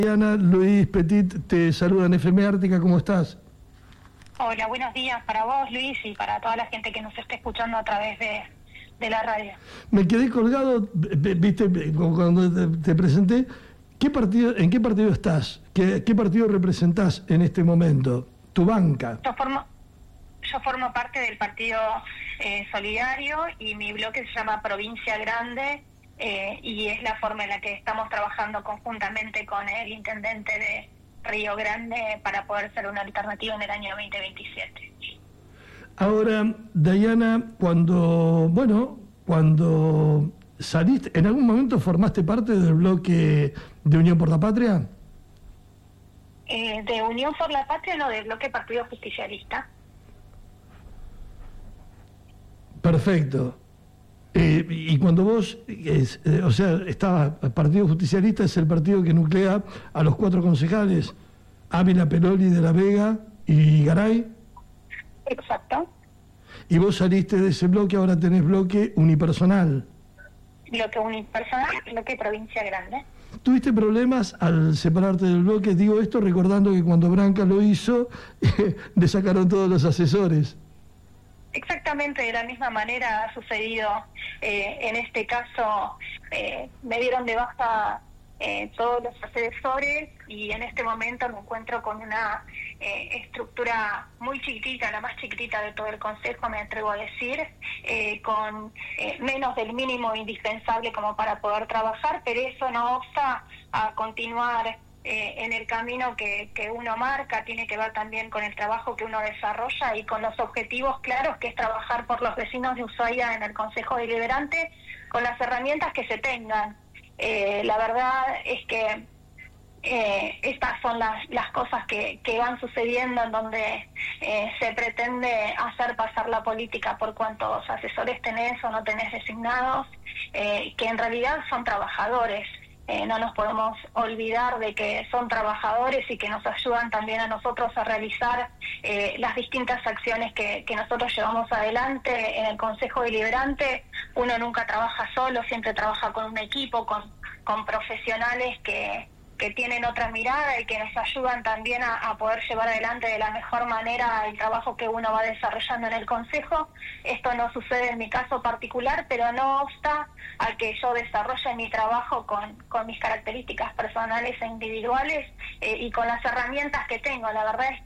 Diana, Luis Petit te saluda en FM Ártica, ¿cómo estás? Hola, buenos días para vos, Luis, y para toda la gente que nos esté escuchando a través de la radio. Me quedé colgado, viste, cuando te presenté, ¿en qué partido estás? ¿Qué partido representás en este momento? ¿Tu banca? Yo formo parte del Partido Solidario y mi bloque se llama Provincia Grande y es la forma en la que estamos trabajando conjuntamente con el intendente de Río Grande para poder ser una alternativa en el año 2027. Ahora, Diana, cuando saliste, ¿en algún momento formaste parte del bloque de Unión por la Patria? De Unión por la Patria, no, del bloque Partido Justicialista. Perfecto. Y cuando vos, estaba Partido Justicialista, es el partido que nuclea a los 4 concejales, Ávila, Peloli, De la Vega y Garay. Exacto. Y vos saliste de ese bloque, ahora tenés bloque unipersonal. Bloque unipersonal, bloque Provincia Grande. ¿Tuviste problemas al separarte del bloque? Digo esto recordando que cuando Branca lo hizo, le sacaron todos los asesores. Exactamente de la misma manera ha sucedido en este caso. Me dieron de baja todos los asesores y en este momento me encuentro con una estructura muy chiquitita, la más chiquitita de todo el Consejo, me atrevo a decir, con menos del mínimo indispensable como para poder trabajar, pero eso no obsta a continuar en el camino que uno marca. Tiene que ver también con el trabajo que uno desarrolla y con los objetivos claros, que es trabajar por los vecinos de Ushuaia en el Consejo Deliberante con las herramientas que se tengan. La verdad es que estas son las cosas que van sucediendo, en donde se pretende hacer pasar la política por cuántos asesores tenés o no tenés designados, que en realidad son trabajadores. No nos podemos olvidar de que son trabajadores y que nos ayudan también a nosotros a realizar las distintas acciones que nosotros llevamos adelante en el Consejo Deliberante. Uno nunca trabaja solo, siempre trabaja con un equipo, con profesionales que tienen otra mirada y que nos ayudan también a poder llevar adelante de la mejor manera el trabajo que uno va desarrollando en el Consejo. Esto no sucede en mi caso particular, pero no obsta a que yo desarrolle mi trabajo con mis características personales e individuales y con las herramientas que tengo. La verdad es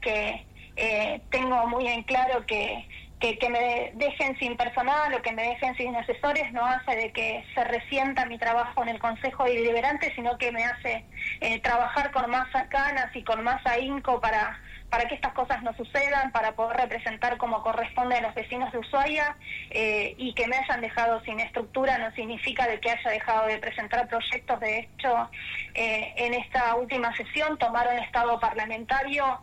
que tengo muy en claro que me dejen sin personal o que me dejen sin asesores no hace de que se resienta mi trabajo en el Consejo Deliberante, sino que me hace trabajar con más ganas y con más ahínco para que estas cosas no sucedan, para poder representar como corresponde a los vecinos de Ushuaia. Y que me hayan dejado sin estructura no significa de que haya dejado de presentar proyectos. De hecho, en esta última sesión tomaron estado parlamentario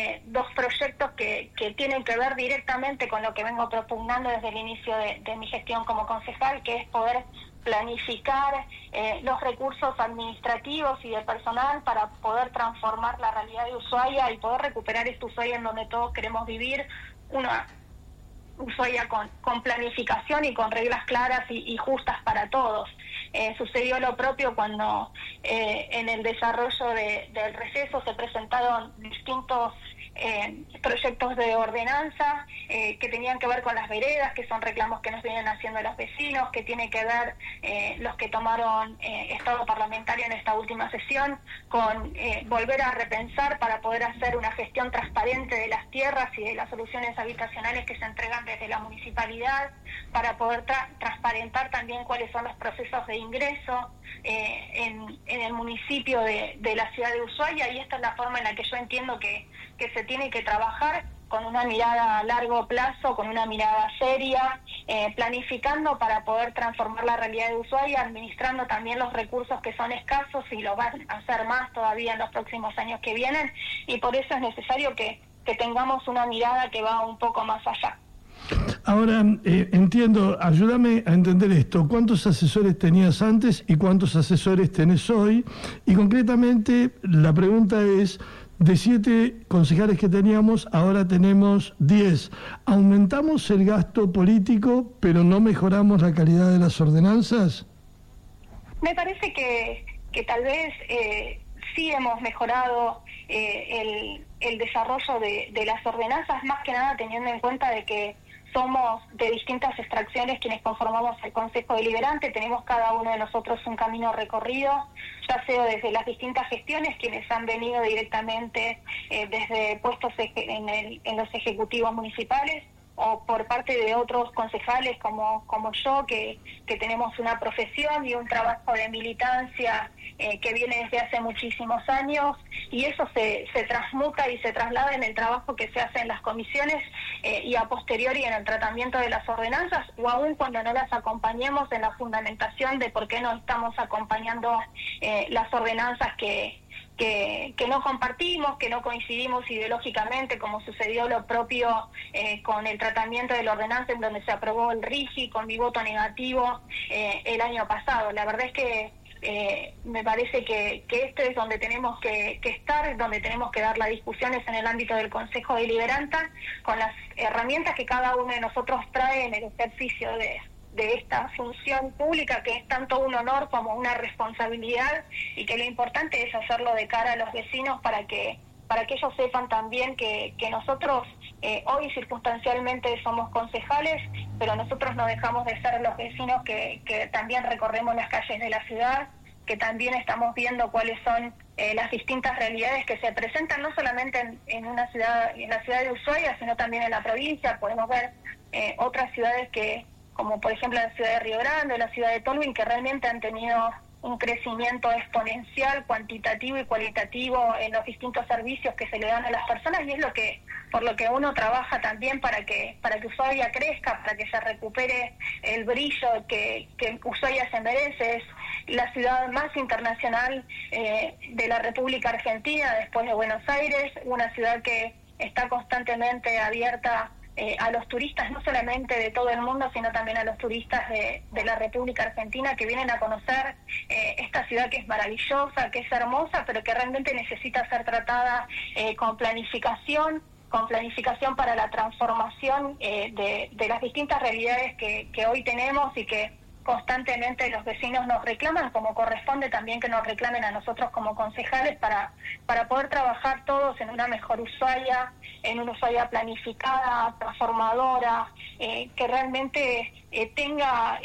2 proyectos que tienen que ver directamente con lo que vengo propugnando desde el inicio de mi gestión como concejal, que es poder planificar los recursos administrativos y de personal para poder transformar la realidad de Ushuaia y poder recuperar este Ushuaia en donde todos queremos vivir, una Ushuaia con planificación y con reglas claras y justas para todos. Sucedió lo propio cuando en el desarrollo del receso se presentaron distintos proyectos de ordenanza que tenían que ver con las veredas, que son reclamos que nos vienen haciendo los vecinos, que tiene que ver los que tomaron estado parlamentario en esta última sesión, con volver a repensar para poder hacer una gestión transparente de las tierras y de las soluciones habitacionales que se entregan desde la municipalidad, para poder transparentar también cuáles son los procesos de ingreso en el municipio de la ciudad de Ushuaia. Y esta es la forma en la que yo entiendo que se tiene que trabajar, con una mirada a largo plazo, con una mirada seria, planificando para poder transformar la realidad de Ushuaia, administrando también los recursos que son escasos y lo van a hacer más todavía en los próximos años que vienen, y por eso es necesario que tengamos una mirada que va un poco más allá. Ahora, entiendo, ayúdame a entender esto. ¿Cuántos asesores tenías antes y cuántos asesores tenés hoy? Y concretamente, la pregunta es, de 7 concejales que teníamos, ahora tenemos 10. ¿Aumentamos el gasto político, pero no mejoramos la calidad de las ordenanzas? Me parece que tal vez sí hemos mejorado el desarrollo de las ordenanzas, más que nada teniendo en cuenta de que somos de distintas extracciones quienes conformamos el Consejo Deliberante, tenemos cada uno de nosotros un camino recorrido, ya sea desde las distintas gestiones quienes han venido directamente desde puestos en los ejecutivos municipales, o por parte de otros concejales como yo, que tenemos una profesión y un trabajo de militancia que viene desde hace muchísimos años, y eso se transmuta y se traslada en el trabajo que se hace en las comisiones y a posteriori en el tratamiento de las ordenanzas, o aún cuando no las acompañemos en la fundamentación de por qué no estamos acompañando las ordenanzas que no compartimos, que no coincidimos ideológicamente, como sucedió lo propio con el tratamiento de la ordenanza en donde se aprobó el RIGI con mi voto negativo el año pasado. La verdad es que me parece que esto es donde tenemos que estar, donde tenemos que dar las discusiones en el ámbito del Consejo Deliberante, con las herramientas que cada uno de nosotros trae en el ejercicio de esta función pública, que es tanto un honor como una responsabilidad, y que lo importante es hacerlo de cara a los vecinos para que ellos sepan también que nosotros hoy circunstancialmente somos concejales, pero nosotros no dejamos de ser los vecinos que también recorremos las calles de la ciudad, que también estamos viendo cuáles son las distintas realidades que se presentan, no solamente en la ciudad de Ushuaia, sino también en la provincia. Podemos ver otras ciudades como por ejemplo la ciudad de Río Grande, la ciudad de Tolwyn, que realmente han tenido un crecimiento exponencial, cuantitativo y cualitativo en los distintos servicios que se le dan a las personas, y es por lo que uno trabaja también para que Ushuaia crezca, para que se recupere el brillo que Ushuaia se merece. Es la ciudad más internacional de la República Argentina, después de Buenos Aires, una ciudad que está constantemente abierta a los turistas, no solamente de todo el mundo, sino también a los turistas de la República Argentina, que vienen a conocer esta ciudad que es maravillosa, que es hermosa, pero que realmente necesita ser tratada con planificación para la transformación de las distintas realidades que hoy tenemos y que constantemente los vecinos nos reclaman, como corresponde también que nos reclamen a nosotros como concejales para poder trabajar todos en una mejor Ushuaia, en una Ushuaia planificada, transformadora, que realmente tenga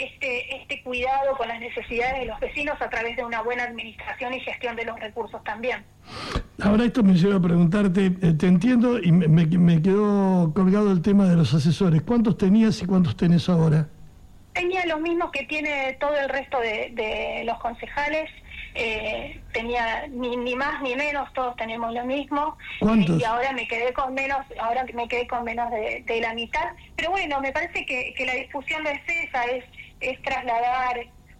este cuidado con las necesidades de los vecinos a través de una buena administración y gestión de los recursos también. Ahora esto me lleva a preguntarte, te entiendo y me quedó colgado el tema de los asesores. ¿Cuántos tenías y cuántos tenés ahora? Tenía los mismos que tiene todo el resto de los concejales, tenía ni más ni menos, todos tenemos lo mismo. ¿Cuántos? Y ahora me quedé con menos de la mitad. Pero bueno, me parece que la discusión no es esa, es trasladar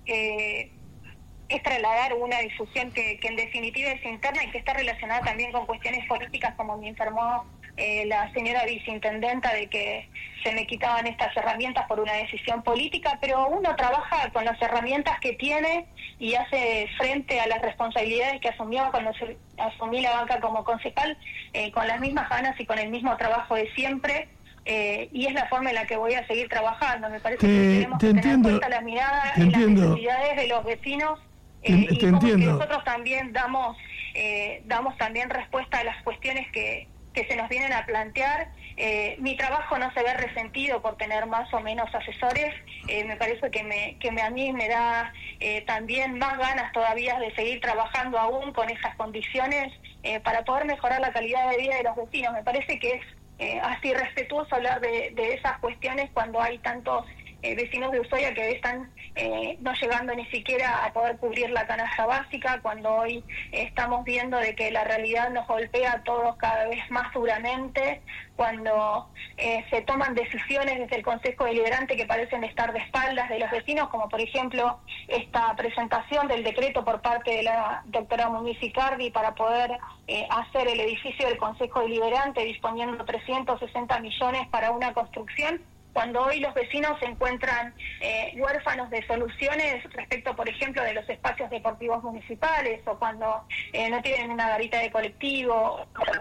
una discusión que en definitiva es interna y que está relacionada también con cuestiones políticas, como me informó la señora viceintendenta, de que se me quitaban estas herramientas por una decisión política, pero uno trabaja con las herramientas que tiene y hace frente a las responsabilidades que asumió cuando asumí la banca como concejal, con las mismas ganas y con el mismo trabajo de siempre. Y es la forma en la que voy a seguir trabajando. Me parece que tenemos que tener en cuenta la mirada en las necesidades de los vecinos, y como que nosotros también damos también respuesta a las cuestiones que se nos vienen a plantear. Mi trabajo no se ve resentido por tener más o menos asesores. Me parece que a mí me da también más ganas todavía de seguir trabajando aún con esas condiciones para poder mejorar la calidad de vida de los vecinos. Me parece que es así respetuoso hablar de esas cuestiones cuando hay tantos vecinos de Ushuaia que están no llegando ni siquiera a poder cubrir la canasta básica, cuando hoy estamos viendo de que la realidad nos golpea a todos cada vez más duramente, cuando se toman decisiones desde el Consejo Deliberante que parecen estar de espaldas de los vecinos, como por ejemplo esta presentación del decreto por parte de la doctora Muñiz Icardi para poder hacer el edificio del Consejo Deliberante, disponiendo 360 millones para una construcción, cuando hoy los vecinos se encuentran huérfanos de soluciones respecto, por ejemplo, de los espacios deportivos municipales, o cuando no tienen una garita de colectivo,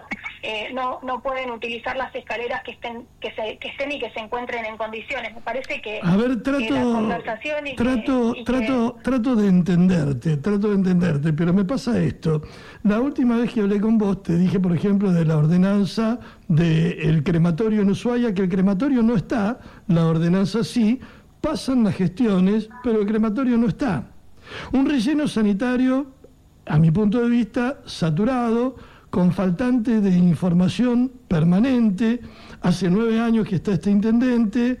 no pueden utilizar las escaleras que estén y que se encuentren en condiciones. Me parece que a ver, la conversación trato de entenderte, pero me pasa esto. La última vez que hablé con vos te dije, por ejemplo, de la ordenanza del crematorio en Ushuaia, que el crematorio no está, la ordenanza sí, pasan las gestiones, pero el crematorio no está. Un relleno sanitario, a mi punto de vista, saturado, con faltante de información permanente. Hace 9 años que está este intendente.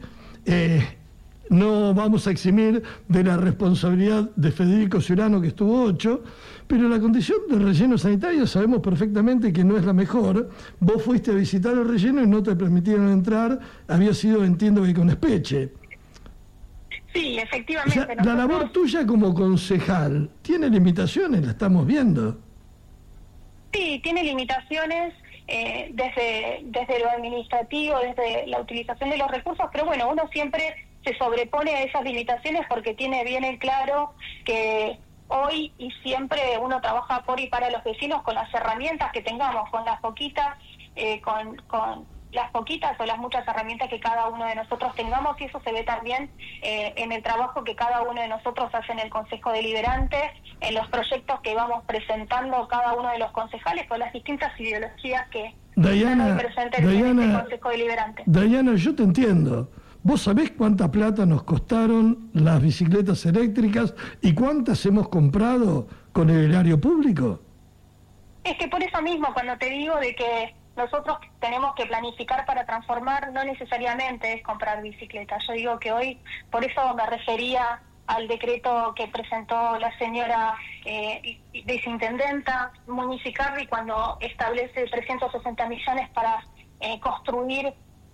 No vamos a eximir de la responsabilidad de Federico Ciurano, que estuvo 8, pero la condición del relleno sanitario sabemos perfectamente que no es la mejor. Vos fuiste a visitar el relleno y no te permitieron entrar, había sido, entiendo que con espeche. Sí, efectivamente. O sea, la labor tuya como concejal tiene limitaciones, la estamos viendo. Sí, tiene limitaciones desde lo administrativo, desde la utilización de los recursos, pero bueno, uno siempre se sobrepone a esas limitaciones porque tiene bien en claro que hoy y siempre uno trabaja por y para los vecinos con las herramientas que tengamos, con las poquitas, con las poquitas o las muchas herramientas que cada uno de nosotros tengamos, y eso se ve también en el trabajo que cada uno de nosotros hace en el Consejo Deliberante, en los proyectos que vamos presentando cada uno de los concejales con las distintas ideologías que están hoy presentes en este Consejo Deliberante. Dayana, yo te entiendo. ¿Vos sabés cuánta plata nos costaron las bicicletas eléctricas y cuántas hemos comprado con el erario público? Es que por eso mismo, cuando te digo de que nosotros tenemos que planificar para transformar, no necesariamente es comprar bicicletas. Yo digo que hoy, por eso me refería al decreto que presentó la señora viceintendenta Muñiz-Icardi cuando establece 360 millones para construir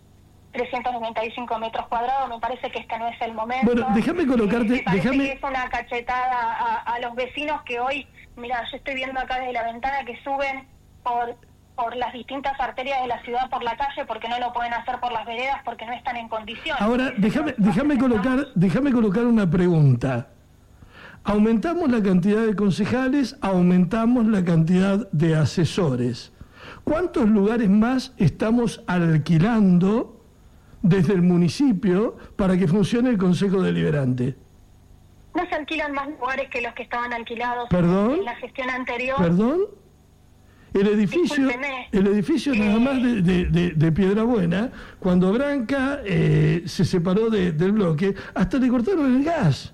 395 metros cuadrados. Me parece que este no es el momento. Bueno, déjame colocarte... Me parece que es una cachetada a los vecinos que hoy, mira, yo estoy viendo acá desde la ventana que suben por las distintas arterias de la ciudad por la calle porque no lo pueden hacer por las veredas porque no están en condiciones. Ahora, déjame colocar una pregunta. Aumentamos la cantidad de concejales, aumentamos la cantidad de asesores. ¿Cuántos lugares más estamos alquilando desde el municipio para que funcione el Consejo Deliberante? No se alquilan más lugares que los que estaban alquilados en la gestión anterior. ¿Perdón? El edificio nada más de Piedrabuena, cuando Branca se separó del bloque, hasta le cortaron el gas.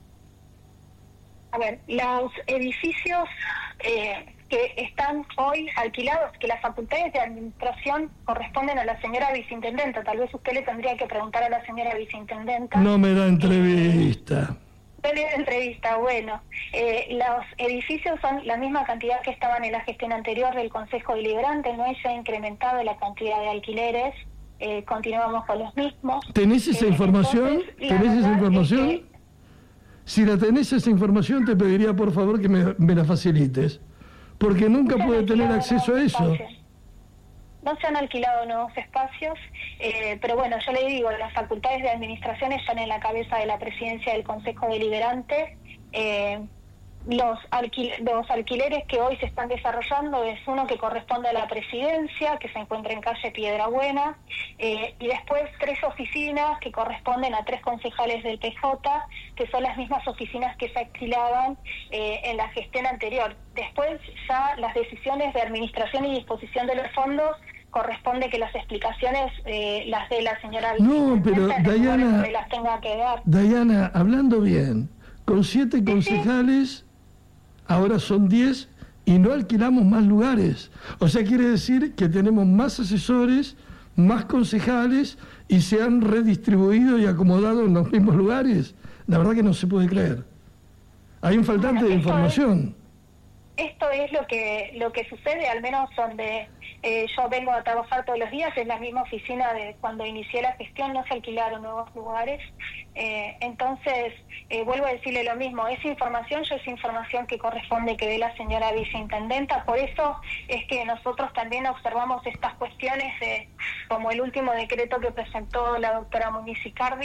A ver, los edificios que están hoy alquilados, que las facultades de administración corresponden a la señora viceintendenta. Tal vez usted le tendría que preguntar a la señora viceintendenta. No me da entrevista. Bueno, los edificios son la misma cantidad que estaban en la gestión anterior del Consejo Deliberante, no se ha incrementado la cantidad de alquileres, continuamos con los mismos. ¿Tenés esa información? Si la tenés esa información, te pediría por favor que me la facilites, porque nunca pude tener acceso a eso. No se han alquilado nuevos espacios, pero bueno, yo le digo, las facultades de administración están en la cabeza de la presidencia del Consejo Deliberante. Los alquileres que hoy se están desarrollando es uno que corresponde a la presidencia, que se encuentra en calle Piedrabuena, y después 3 oficinas que corresponden a 3 concejales del PJ, que son las mismas oficinas que se alquilaban en la gestión anterior. Después ya las decisiones de administración y disposición de los fondos corresponde que las explicaciones las de la señora... No, pero Dayana, las tenga que dar. Dayana, hablando bien, con 7 concejales... Ahora son 10 y no alquilamos más lugares. O sea, quiere decir que tenemos más asesores, más concejales y se han redistribuido y acomodado en los mismos lugares. La verdad que no se puede creer. Hay un faltante de información. Esto es lo que sucede, al menos donde yo vengo a trabajar todos los días, en la misma oficina de cuando inicié la gestión, no se alquilaron nuevos lugares. Entonces, vuelvo a decirle lo mismo, esa información es información que corresponde que dé la señora viceintendenta, por eso es que nosotros también observamos estas cuestiones, como el último decreto que presentó la doctora Muñiz-Icardi,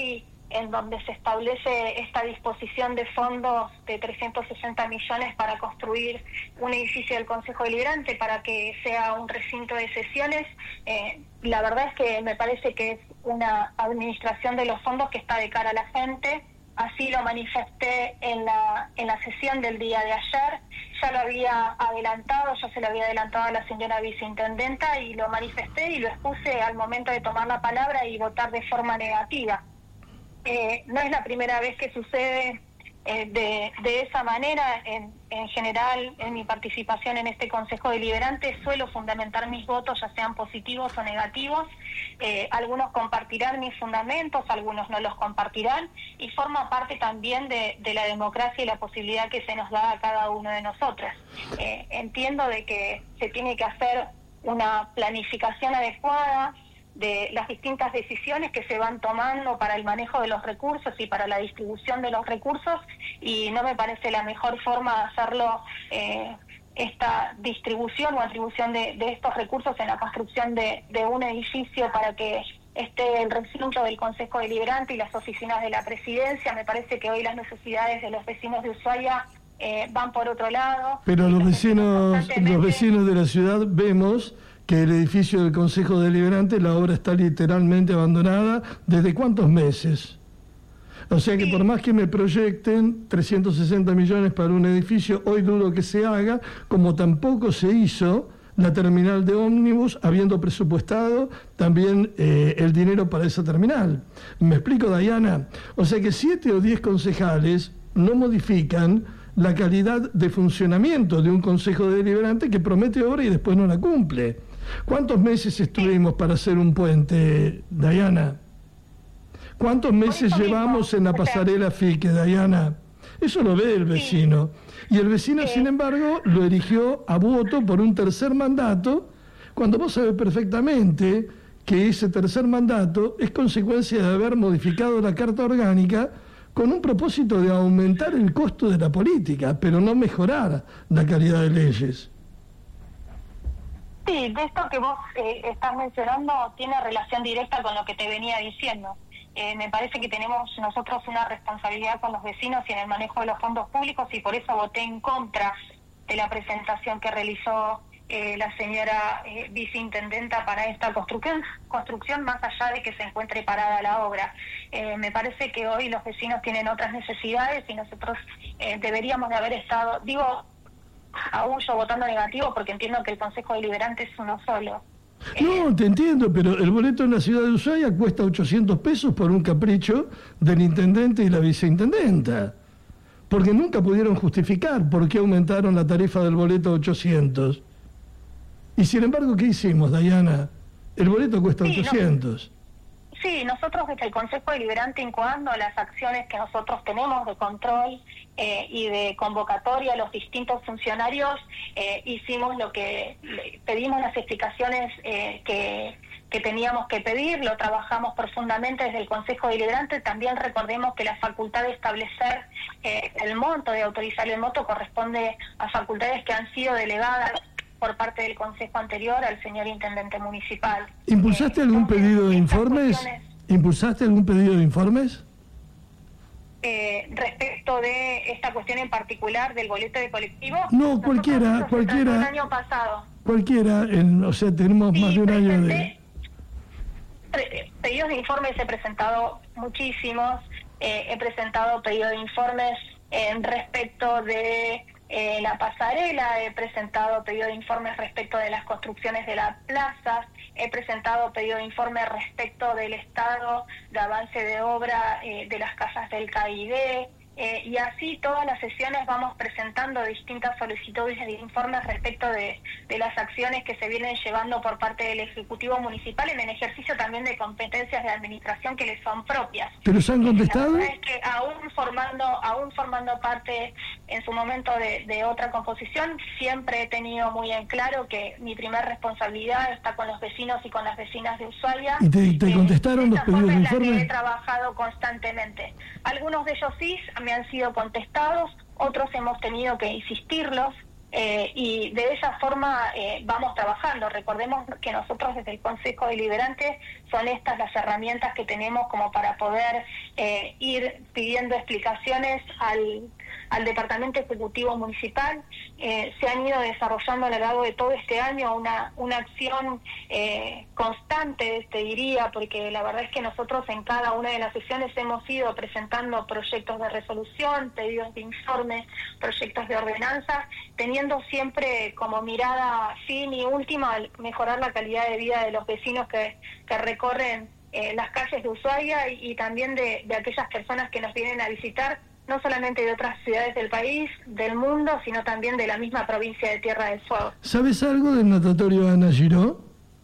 en donde se establece esta disposición de fondos de 360 millones para construir un edificio del Consejo Deliberante para que sea un recinto de sesiones. La verdad es que me parece que es una administración de los fondos que está de cara a la gente. Así lo manifesté en la sesión del día de ayer. Ya lo había adelantado, yo se lo había adelantado a la señora viceintendenta y lo manifesté y lo expuse al momento de tomar la palabra y votar de forma negativa. No es la primera vez que sucede de esa manera. En general, en mi participación en este Consejo Deliberante suelo fundamentar mis votos, ya sean positivos o negativos. Algunos compartirán mis fundamentos, algunos no los compartirán, y forma parte también de la democracia y la posibilidad que se nos da a cada uno de nosotros. Entiendo de que se tiene que hacer una planificación adecuada de las distintas decisiones que se van tomando para el manejo de los recursos y para la distribución de los recursos, y no me parece la mejor forma de hacerlo esta distribución o atribución de estos recursos en la construcción de un edificio para que esté el recinto del Consejo Deliberante y las oficinas de la Presidencia. Me parece que hoy las necesidades de los vecinos de Ushuaia van por otro lado. Pero los vecinos de la ciudad vemos que el edificio del Consejo Deliberante, la obra está literalmente abandonada. ¿Desde cuántos meses? O sea que por más que me proyecten 360 millones para un edificio, hoy dudo que se haga, como tampoco se hizo la terminal de ómnibus, habiendo presupuestado también el dinero para esa terminal. ¿Me explico, Dayana? O sea que 7 o 10 concejales no modifican la calidad de funcionamiento de un Consejo Deliberante que promete obra y después no la cumple. ¿Cuántos meses estuvimos para hacer un puente, Dayana? ¿Cuántos meses llevamos en la pasarela Fique, Dayana? Eso lo ve el vecino. Y el vecino, sin embargo, lo eligió a voto por un tercer mandato, cuando vos sabés perfectamente que ese tercer mandato es consecuencia de haber modificado la Carta Orgánica con un propósito de aumentar el costo de la política, pero no mejorar la calidad de leyes. Sí, de esto que vos estás mencionando tiene relación directa con lo que te venía diciendo. Me parece que tenemos nosotros una responsabilidad con los vecinos y en el manejo de los fondos públicos, y por eso voté en contra de la presentación que realizó la señora viceintendenta para esta construcción, más allá de que se encuentre parada la obra. Me parece que hoy los vecinos tienen otras necesidades y nosotros deberíamos de haber estado, digo, aún yo votando negativo porque entiendo que el Consejo Deliberante es uno solo. No, te entiendo, pero el boleto en la ciudad de Ushuaia cuesta 800 pesos por un capricho del intendente y la viceintendenta, porque nunca pudieron justificar por qué aumentaron la tarifa del boleto a 800. Y sin embargo, ¿qué hicimos, Dayana? El boleto cuesta 800. Sí, nosotros desde el Consejo Deliberante, incoando las acciones que nosotros tenemos de control y de convocatoria a los distintos funcionarios, hicimos lo que pedimos, las explicaciones que teníamos que pedir, lo trabajamos profundamente desde el Consejo Deliberante. También recordemos que la facultad de establecer el monto, de autorizar el monto, corresponde a facultades que han sido delegadas por parte del Consejo anterior al señor Intendente Municipal. ¿Impulsaste algún pedido de informes? ¿Impulsaste algún pedido de informes? Respecto de esta cuestión en particular del boleto de colectivo. No, cualquiera. El año pasado. Cualquiera, o sea, tenemos más de un año de... Pedidos de informes he presentado muchísimos. He presentado pedidos de informes respecto de la pasarela, he presentado pedido de informes respecto de las construcciones de las plazas, he presentado pedido de informes respecto del estado de avance de obra de las casas del CAID, y así todas las sesiones vamos presentando distintas solicitudes de informes respecto de las acciones que se vienen llevando por parte del Ejecutivo Municipal en el ejercicio también de competencias de administración que les son propias. ¿Pero se han contestado? La verdad es que aún formando parte en su momento de otra composición, siempre he tenido muy en claro que mi primer responsabilidad está con los vecinos y con las vecinas de Ushuaia. ¿Y te contestaron los pedidos de informe? Que he trabajado constantemente. Algunos de ellos sí me han sido contestados, otros hemos tenido que insistirlos y de esa forma vamos trabajando. Recordemos que nosotros desde el Consejo Deliberante son estas las herramientas que tenemos como para poder ir pidiendo explicaciones al Departamento Ejecutivo Municipal. Se han ido desarrollando a lo largo de todo este año una acción constante, te diría, porque la verdad es que nosotros en cada una de las sesiones hemos ido presentando proyectos de resolución, pedidos de informe, proyectos de ordenanza, teniendo siempre como mirada fin y última mejorar la calidad de vida de los vecinos que recorren las calles de Ushuaia y también de aquellas personas que nos vienen a visitar, no solamente de otras ciudades del país, del mundo, sino también de la misma provincia de Tierra del Fuego. ¿Sabes algo del natatorio Ana Giró?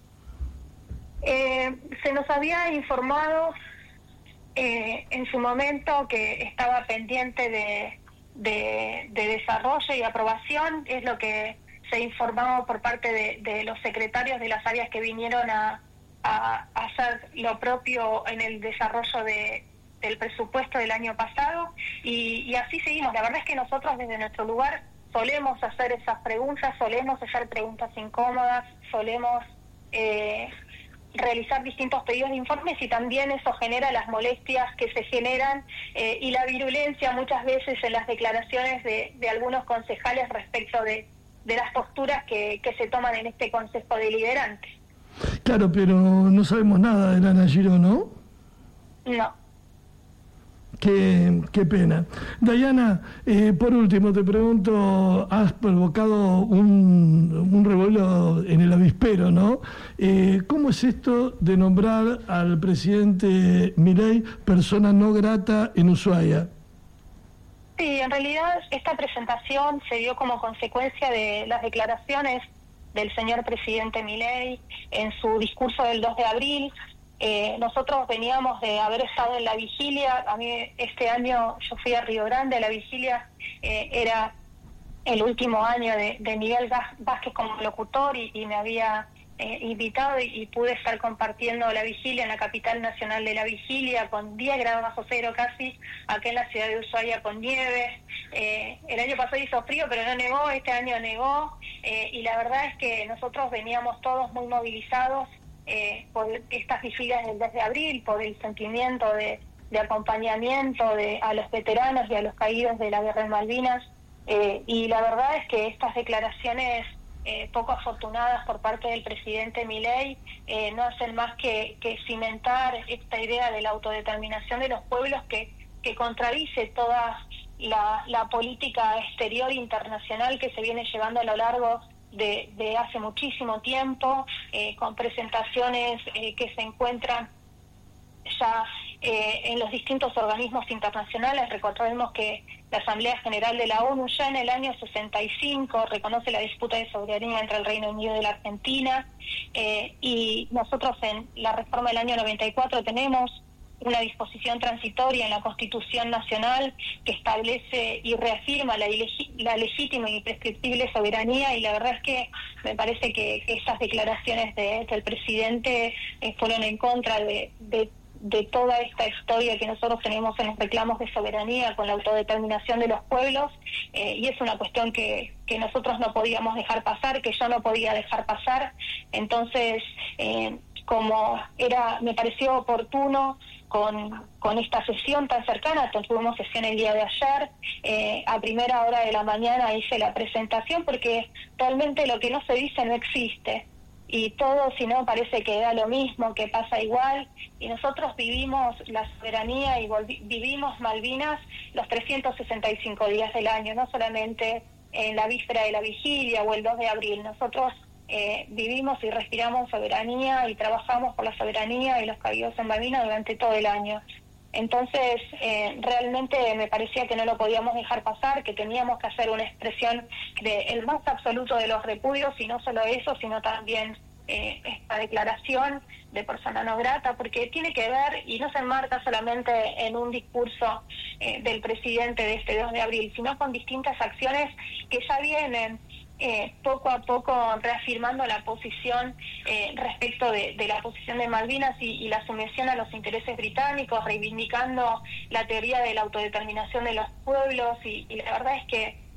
Se nos había informado en su momento que estaba pendiente de desarrollo y aprobación, es lo que se informó por parte de los secretarios de las áreas que vinieron a hacer lo propio en el desarrollo del presupuesto del año pasado, y así seguimos. La verdad es que nosotros desde nuestro lugar solemos hacer esas preguntas, solemos hacer preguntas incómodas, solemos realizar distintos pedidos de informes, y también eso genera las molestias que se generan y la virulencia muchas veces en las declaraciones de algunos concejales respecto de las posturas que se toman en este Consejo Deliberante. Claro, pero no sabemos nada de Ana Giró, ¿no? No. Qué pena. Dayana, por último te pregunto, has provocado un revuelo en el avispero, ¿no? ¿Cómo es esto de nombrar al presidente Milei persona no grata en Ushuaia? Sí, en realidad esta presentación se dio como consecuencia de las declaraciones del señor presidente Milei en su discurso del 2 de abril. Nosotros veníamos de haber estado en la vigilia. A mí este año yo fui a Río Grande, la vigilia era el último año de Miguel Vázquez como locutor y me había invitado y pude estar compartiendo la vigilia en la capital nacional de la vigilia con 10 grados bajo cero casi, acá en la ciudad de Ushuaia con nieve. El año pasado hizo frío pero no nevó, este año nevó, y la verdad es que nosotros veníamos todos muy movilizados por estas vigilias del 2 de abril, por el sentimiento de acompañamiento a los veteranos y a los caídos de la guerra de Malvinas, y la verdad es que estas declaraciones poco afortunadas por parte del presidente Milei no hacen más que cimentar esta idea de la autodeterminación de los pueblos que contradice toda la política exterior internacional que se viene llevando a lo largo de hace muchísimo tiempo, con presentaciones que se encuentran ya en los distintos organismos internacionales. Recordemos que la Asamblea General de la ONU ya en el año 65 reconoce la disputa de soberanía entre el Reino Unido y la Argentina, y nosotros en la reforma del año 94 tenemos una disposición transitoria en la Constitución Nacional que establece y reafirma la legítima y prescriptible soberanía, y la verdad es que me parece que esas declaraciones del presidente fueron en contra de toda esta historia que nosotros tenemos en los reclamos de soberanía con la autodeterminación de los pueblos, y es una cuestión que nosotros no podíamos dejar pasar, que yo no podía dejar pasar. Entonces, como me pareció oportuno con esta sesión tan cercana, tuvimos sesión el día de ayer, a primera hora de la mañana hice la presentación, porque realmente lo que no se dice no existe, y todo si no parece que da lo mismo, que pasa igual, y nosotros vivimos la soberanía y vivimos Malvinas los 365 días del año, no solamente en la víspera de la vigilia o el 2 de abril. Nosotros vivimos y respiramos soberanía y trabajamos por la soberanía y los caídos en Malvinas durante todo el año. Entonces, realmente me parecía que no lo podíamos dejar pasar, que teníamos que hacer una expresión del más absoluto de los repudios, y no solo eso, sino también esta declaración de persona no grata, porque tiene que ver y no se enmarca solamente en un discurso del presidente de este 2 de abril, sino con distintas acciones que ya vienen poco a poco reafirmando la posición respecto de la posición de Malvinas y la sumisión a los intereses británicos, reivindicando la teoría de la autodeterminación de los pueblos, y la verdad es que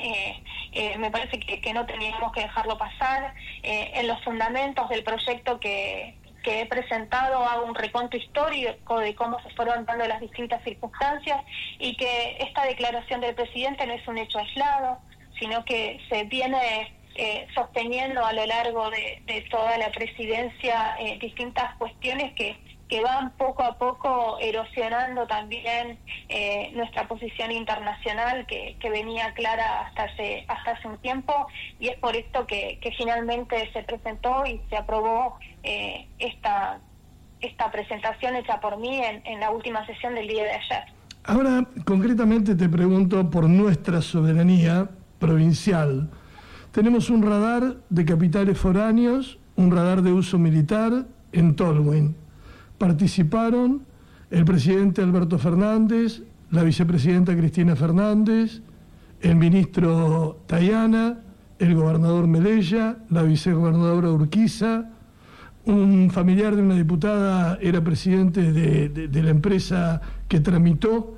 Me parece que no teníamos que dejarlo pasar. En los fundamentos del proyecto que he presentado hago un recuento histórico de cómo se fueron dando las distintas circunstancias y que esta declaración del presidente no es un hecho aislado, sino que se viene sosteniendo a lo largo de toda la presidencia distintas cuestiones que van poco a poco erosionando también nuestra posición internacional que venía clara hasta hace un tiempo, y es por esto que finalmente se presentó y se aprobó esta presentación hecha por mí en la última sesión del día de ayer. Ahora, concretamente te pregunto por nuestra soberanía provincial. Tenemos un radar de capitales foráneos, un radar de uso militar en Tolwyn. Participaron el presidente Alberto Fernández, la vicepresidenta Cristina Fernández, el ministro Tayana, el gobernador Melella, la vicegobernadora Urquiza, un familiar de una diputada era presidente de la empresa que tramitó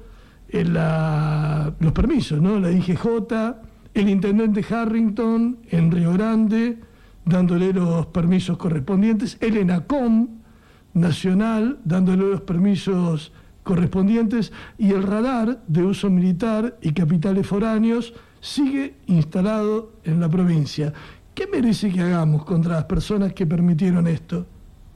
los permisos, ¿no? La IGJ, el intendente Harrington en Río Grande, dándole los permisos correspondientes, el ENACOM nacional, dándole los permisos correspondientes, y el radar de uso militar y capitales foráneos sigue instalado en la provincia. ¿Qué merece que hagamos contra las personas que permitieron esto?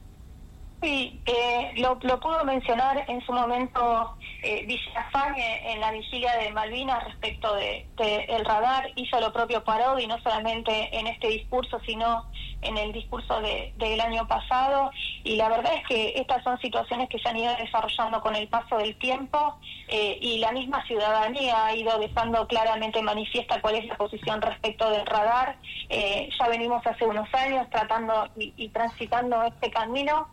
Sí, lo pudo mencionar en su momento Villafán en la vigilia de Malvinas respecto el radar. Hizo lo propio Parodi, no solamente en este discurso, sino en el discurso del año pasado, y la verdad es que estas son situaciones que se han ido desarrollando con el paso del tiempo, y la misma ciudadanía ha ido dejando claramente manifiesta cuál es la posición respecto del radar. Ya venimos hace unos años tratando y transitando este camino,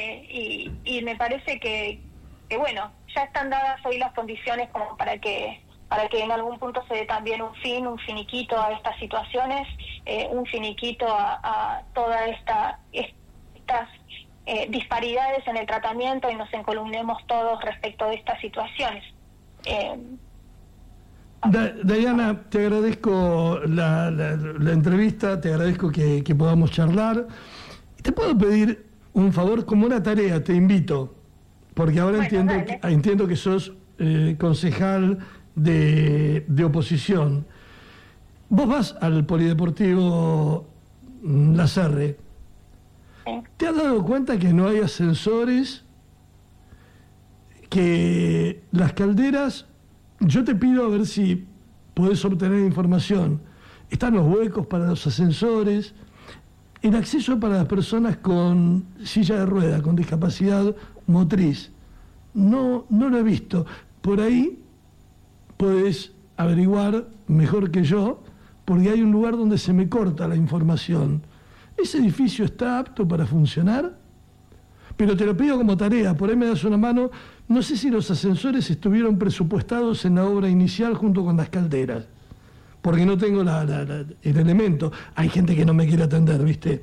y me parece que bueno, ya están dadas hoy las condiciones como para que en algún punto se dé también un finiquito a estas situaciones, un finiquito a todas estas disparidades en el tratamiento, y nos encolumnemos todos respecto de estas situaciones. Dayana, te agradezco la entrevista, te agradezco que podamos charlar. ¿Te puedo pedir un favor, como una tarea? Te invito, porque ahora entiendo que sos concejal de oposición. Vos vas al Polideportivo Lasarre. ¿Te has dado cuenta que no hay ascensores? Que las calderas, yo te pido a ver si podés obtener información. Están los huecos para los ascensores, el acceso para las personas con silla de rueda, con discapacidad motriz. No lo he visto. Por ahí podés averiguar mejor que yo, porque hay un lugar donde se me corta la información. ¿Ese edificio está apto para funcionar? Pero te lo pido como tarea, por ahí me das una mano. No sé si los ascensores estuvieron presupuestados en la obra inicial junto con las calderas, porque no tengo el elemento. Hay gente que no me quiere atender, ¿viste?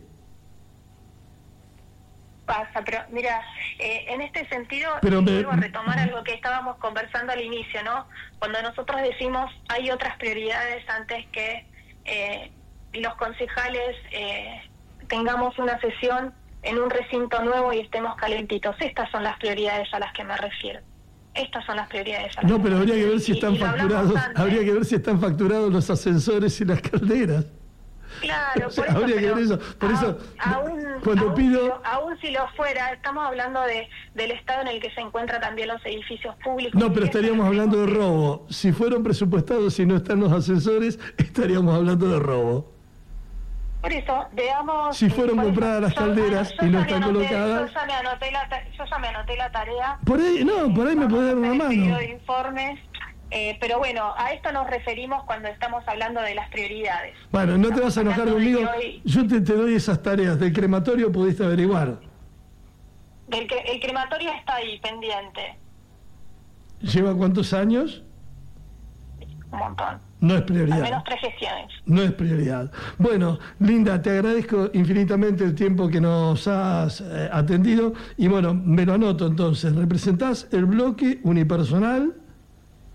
Pasa, pero mira, en este sentido, vuelvo a retomar algo que estábamos conversando al inicio, ¿no? Cuando nosotros decimos hay otras prioridades antes que los concejales tengamos una sesión en un recinto nuevo y estemos calentitos. Estas son las prioridades a las que me refiero. Estas son las prioridades a las que pero habría que ver si están facturados. Habría que ver si están facturados los ascensores y las calderas. Claro, o sea, habría que ver eso. Por eso, aún si lo fuera, estamos hablando del estado en el que se encuentran también los edificios públicos. No, pero estaríamos hablando de robo. Si fueron presupuestados y no están los ascensores, estaríamos hablando de robo. Por eso, veamos... Si fueron compradas las calderas y no están colocadas... Yo ya me anoté la tarea. Por ahí me puede dar una mano. De informes, pero bueno, a esto nos referimos cuando estamos hablando de las prioridades. Bueno, no te vas a enojar conmigo. Yo te doy esas tareas. Del crematorio pudiste averiguar. El crematorio está ahí, pendiente. ¿Lleva cuántos años? Un montón. No es prioridad. Al menos 3 gestiones. No es prioridad. Bueno, Linda, te agradezco infinitamente el tiempo que nos has atendido. Y bueno, me lo anoto entonces. ¿Representás el bloque unipersonal?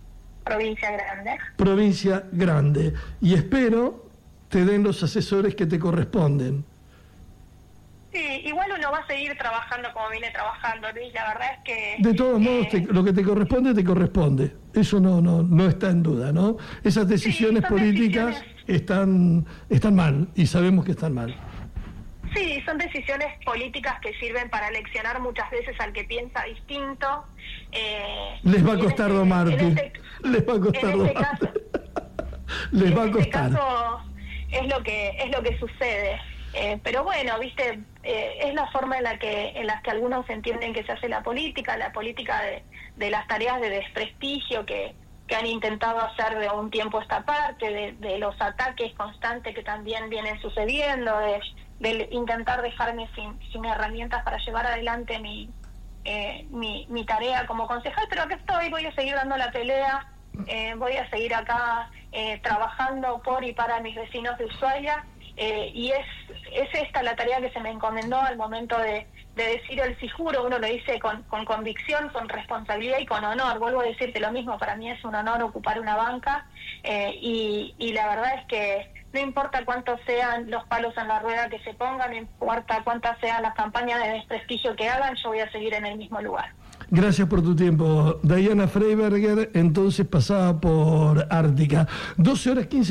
provincia grande. Provincia grande. Y espero te den los asesores que te corresponden. Sí, igual uno va a seguir trabajando como viene trabajando, Luis. La verdad es que... De todos modos, lo que te corresponde. Eso no está en duda, ¿no? Esas decisiones políticas están mal, y sabemos que están mal. Sí, son decisiones políticas que sirven para leccionar muchas veces al que piensa distinto. Les va a costar domarte. Les va a costar domarte. Les va a costar. En este caso es lo que sucede. Pero bueno, viste, es la forma en las que algunos entienden que se hace la política de las tareas de desprestigio que han intentado hacer de un tiempo a esta parte, de los ataques constantes que también vienen sucediendo, de intentar dejarme sin herramientas para llevar adelante mi tarea como concejal. Pero acá estoy, voy a seguir dando la pelea, voy a seguir acá trabajando por y para mis vecinos de Ushuaia. Y es esta la tarea que se me encomendó al momento de decir el sí juro. Uno lo dice con convicción, con responsabilidad y con honor. Vuelvo a decirte lo mismo, para mí es un honor ocupar una banca, y la verdad es que no importa cuántos sean los palos en la rueda que se pongan, no importa cuántas sean las campañas de desprestigio que hagan, yo voy a seguir en el mismo lugar. Gracias por tu tiempo. Diana Freiberger, entonces pasada por Ártica.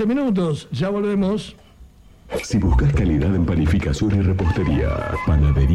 12:15, ya volvemos. Si buscas calidad en panificación y repostería, panadería